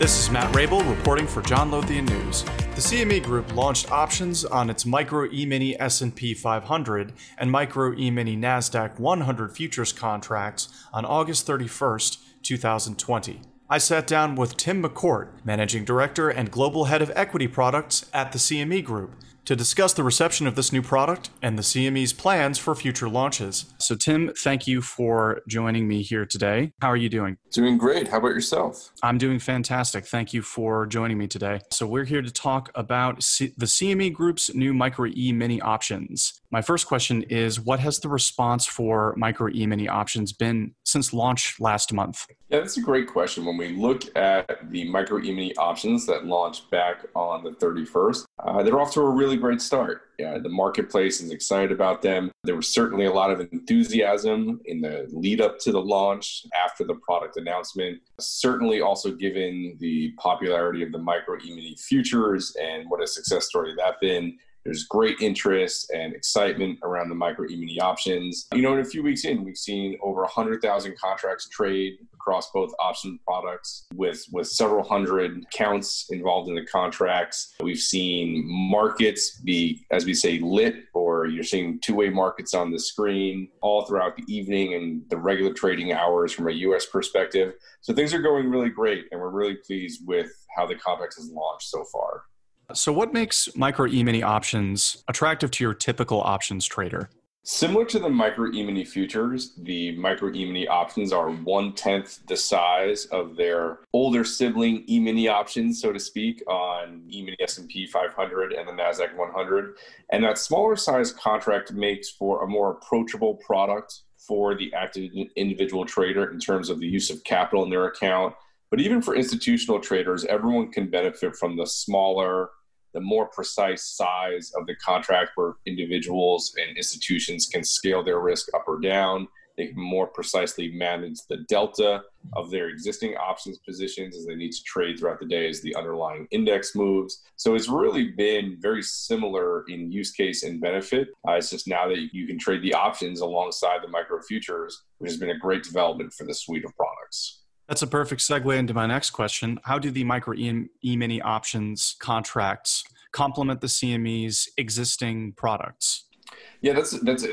This is Matt Rabel reporting for John Lothian News. The CME Group launched options on its Micro E-mini S&P 500 and Micro E-mini NASDAQ 100 futures contracts on August 31st, 2020. I sat down with Tim McCourt, Managing Director and Global Head of Equity Products at the CME Group, to discuss the reception of this new product and the CME's plans for future launches. So Tim, thank you for joining me here today. How are you doing? Doing great. How about yourself? I'm doing fantastic. Thank you for joining me today. So we're here to talk about the CME Group's new Micro E-mini options. My first question is, what has the response for Micro E-mini options been since launch last month? Yeah, that's a great question. When we look at the Micro E-mini options that launched back on the 31st, they're off to a really great start. Yeah, the marketplace is excited about them. There was certainly a lot of enthusiasm in the lead up to the launch after the product announcement. Certainly also given the popularity of the Micro E-mini futures and what a success story that's been. There's great interest and excitement around the Micro E-mini options. In a few weeks in, we've seen over 100,000 contracts trade across both option products with several hundred counts involved in the contracts. We've seen markets be, as we say, lit, or you're seeing two-way markets on the screen all throughout the evening and the regular trading hours from a U.S. perspective. So things are going really great, and we're really pleased with how the complex has launched so far. So what makes Micro E-mini options attractive to your typical options trader? Similar to the Micro E-mini futures, the Micro E-mini options are 1/10 the size of their older sibling E-mini options, so to speak, on E-mini S&P 500 and the NASDAQ 100. And that smaller size contract makes for a more approachable product for the active individual trader in terms of the use of capital in their account. But even for institutional traders, everyone can benefit from the smaller, the more precise size of the contract, where individuals and institutions can scale their risk up or down. They can more precisely manage the delta of their existing options positions as they need to trade throughout the day as the underlying index moves. So it's really been very similar in use case and benefit. It's just now that you can trade the options alongside the micro futures, which has been a great development for the suite of products. That's a perfect segue into my next question. How do the Micro E-mini options contracts complement the CME's existing products? Yeah, that's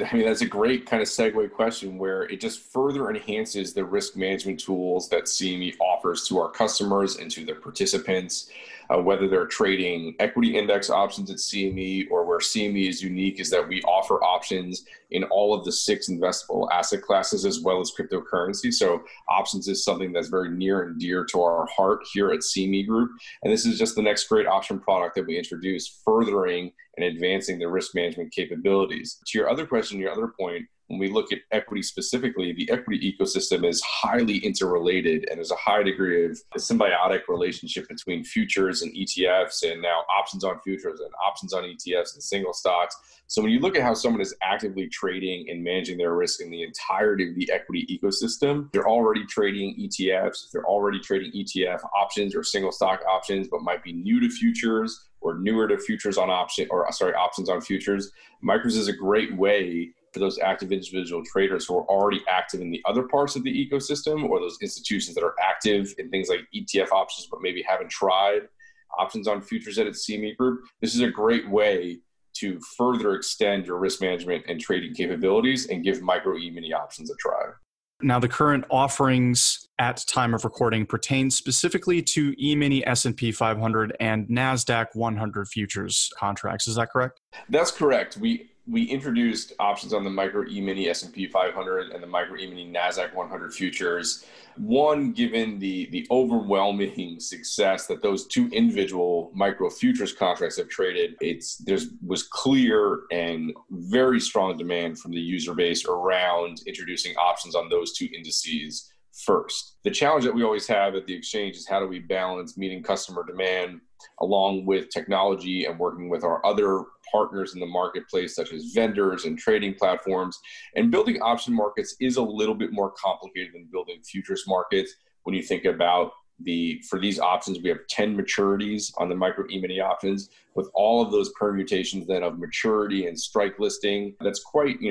a great kind of segue question, where it just further enhances the risk management tools that CME offers to our customers and to their participants, whether they're trading equity index options at CME, or where CME is unique is that we offer options in all of the 6 investable asset classes as well as cryptocurrency. So options is something that's very near and dear to our heart here at CME Group. And this is just the next great option product that we introduced, furthering and advancing the risk management capabilities. To your other question, your other point, when we look at equity specifically, the equity ecosystem is highly interrelated, and there's a high degree of a symbiotic relationship between futures and ETFs, and now options on futures and options on ETFs and single stocks. So when you look at how someone is actively trading and managing their risk in the entirety of the equity ecosystem, they're already trading ETFs, they're already trading ETF options or single stock options, but might be new to futures or newer to futures on options on futures. Micros is a great way for those active individual traders who are already active in the other parts of the ecosystem, or those institutions that are active in things like ETF options but maybe haven't tried options on futures at its CME Group. This is a great way to further extend your risk management and trading capabilities and give Micro E-mini options a try. Now, the current offerings at time of recording pertain specifically to E-mini S&P 500 and NASDAQ 100 futures contracts. Is that correct? That's correct. We introduced options on the Micro E-mini S&P 500 and the Micro E-mini NASDAQ 100 futures. One, given the overwhelming success that those 2 individual micro futures contracts have traded, there was clear and very strong demand from the user base around introducing options on those 2 indices first. The challenge that we always have at the exchange is, how do we balance meeting customer demand along with technology and working with our other partners in the marketplace, such as vendors and trading platforms. And building option markets is a little bit more complicated than building futures markets. When you think about for these options, we have 10 maturities on the Micro E-mini options, with all of those permutations then of maturity and strike listing. That's quite,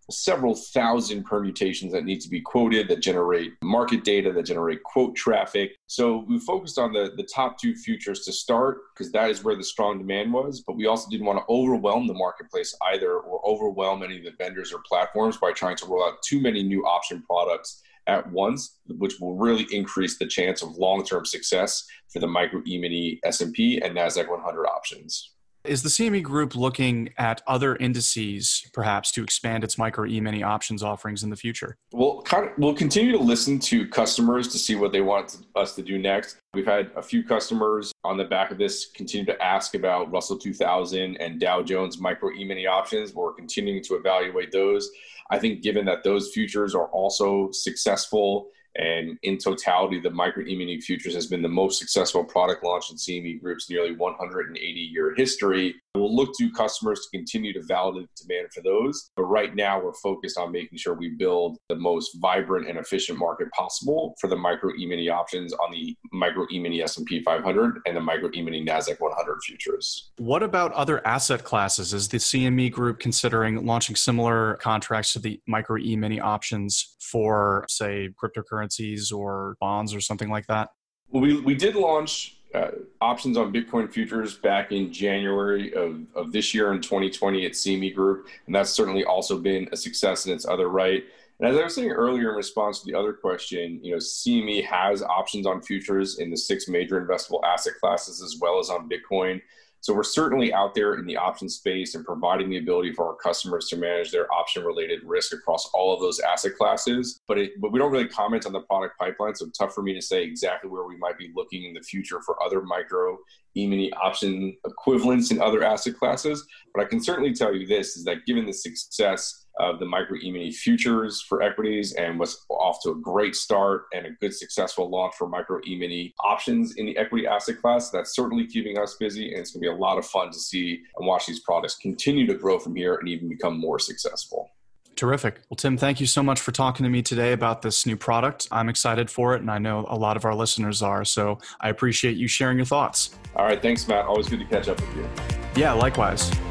several thousand permutations that need to be quoted, that generate market data, that generate quote traffic. So we focused on the top two futures to start, because that is where the strong demand was. But we also didn't want to overwhelm the marketplace either, or overwhelm any of the vendors or platforms by trying to roll out too many new option products at once, which will really increase the chance of long-term success for the Micro E-mini S&P and NASDAQ 100 options. Is the CME Group looking at other indices, perhaps, to expand its Micro E-mini options offerings in the future? We'll continue to listen to customers to see what they want us to do next. We've had a few customers on the back of this continue to ask about Russell 2000 and Dow Jones Micro E-mini options. We're continuing to evaluate those. I think given that those futures are also successful, and in totality, the Micro E-mini futures has been the most successful product launch in CME Group's nearly 180-year history. We'll look to customers to continue to validate demand for those. But right now, we're focused on making sure we build the most vibrant and efficient market possible for the Micro E-mini options on the Micro E-mini S&P 500 and the Micro E-mini NASDAQ 100 futures. What about other asset classes? Is the CME Group considering launching similar contracts to the Micro E-mini options for, say, cryptocurrencies or bonds or something like that? Well, we did launch options on Bitcoin futures back in January of this year in 2020 at CME Group, and that's certainly also been a success in its other right. And as I was saying earlier in response to the other question, CME has options on futures in the 6 major investable asset classes as well as on Bitcoin. So we're certainly out there in the option space and providing the ability for our customers to manage their option-related risk across all of those asset classes. But we don't really comment on the product pipeline, so it's tough for me to say exactly where we might be looking in the future for other Micro E-mini option equivalents in other asset classes. But I can certainly tell you this, is that given the success of the Micro E-mini futures for equities and was off to a great start and a good successful launch for Micro E-mini options in the equity asset class, that's certainly keeping us busy, and it's going to be a lot of fun to see and watch these products continue to grow from here and even become more successful. Terrific. Well, Tim, thank you so much for talking to me today about this new product. I'm excited for it, and I know a lot of our listeners are, so I appreciate you sharing your thoughts. All right. Thanks, Matt. Always good to catch up with you. Yeah, likewise.